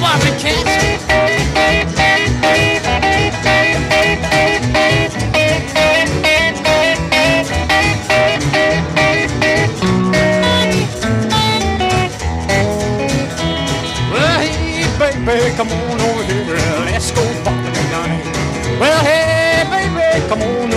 Marvin Cats. Well, hey, baby, come on over here. Let's go bopping tonight. Well, hey, baby, come on